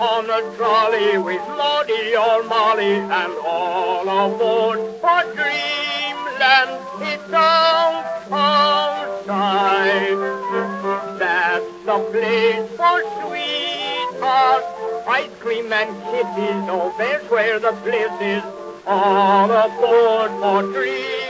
on a trolley with Maudie or Molly and all aboard for Dreamland. It's outside. That's the place for sweethearts, ice cream and kisses. Oh, there's where the bliss is. All aboard for Dreamland.